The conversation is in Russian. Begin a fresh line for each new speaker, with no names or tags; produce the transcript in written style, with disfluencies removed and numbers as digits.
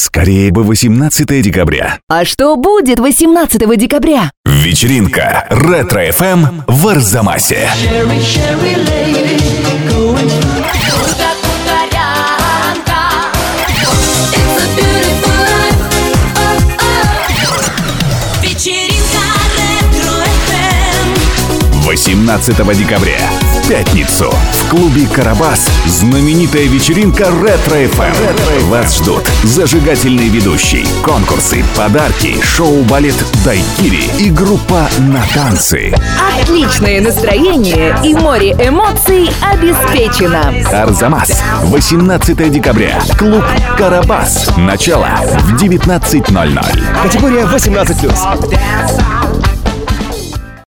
Скорее бы 18 декабря.
А что будет 18 декабря?
Вечеринка Ретро-ФМ в Арзамасе.
Вечеринка Ретро-ФМ.
18 декабря, в пятницу, в клубе «Карабас» знаменитая вечеринка Ретро-ФМ. Вас ждут зажигательный ведущий, конкурсы, подарки, шоу-балет «Дайкири» и группа «На танцы».
Отличное настроение и море эмоций обеспечено.
Арзамас, 18 декабря, клуб «Карабас». Начало в 19:00.
Категория 18+.